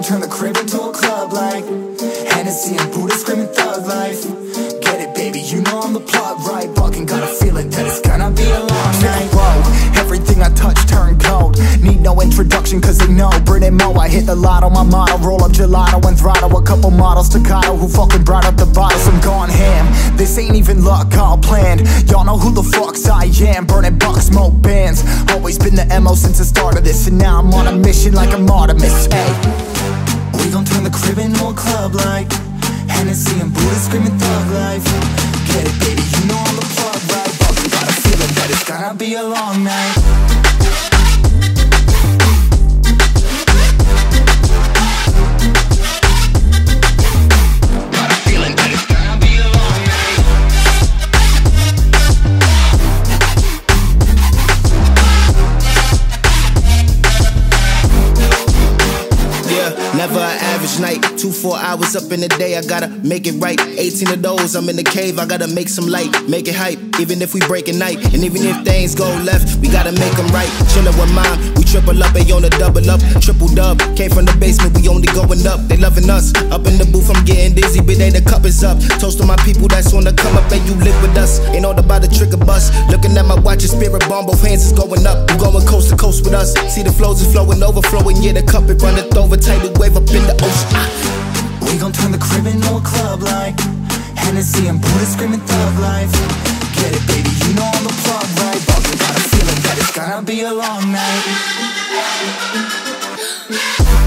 turn the crib into a club like Hennessy and Buddha screaming thug life. Get it, baby, you know I'm the plug, right? Fucking got a feeling that it's gonna be a long night. Whoa, everything I touch turn cold. Need no introduction cause they know Brit and Mo, I hit the lotto, my motto. Roll up gelato and throttle a couple models staccato who fucking brought up the bottles. I'm gone ham, this ain't even luck, all planned. Y'all know who the fucks I am. Burning bucks, smoke bands. Always been the MO since the start of this. And now I'm on a mission like I'm Artemis. Hey, we gon' turn the crib into a club like Hennessy and Buddha screaming thug life. Get it, baby, you know I'm the plug, right? Fucking got a feeling that it's gonna be a long night. Never an average night, 2-4 hours up in the day, I gotta make it right. 18 of those, I'm in the cave, I gotta make some light, make it hype, even if we break a night. And even if things go left, we gotta make them right. Chillin' with mom, we triple up, they on the double up, triple dub. Came from the basement, we only going up, they loving us. Up in the booth, I'm getting dizzy, but they the cup is up. Toast to my people that's on the come up, and you live with us. Ain't all about the trigger bus. Looking at my watch, your spirit bomb, both hands is going up. You going coast to coast with us. See the flows is flowing, overflowing, yeah, the cup it runneth over, tidal wave up in the ocean. We gon' turn the crib into a club like Hennessy and Buddha screaming thug life. Get it, baby, you know I'm the plug, right? Fucking got a feeling that it's gonna be a long night.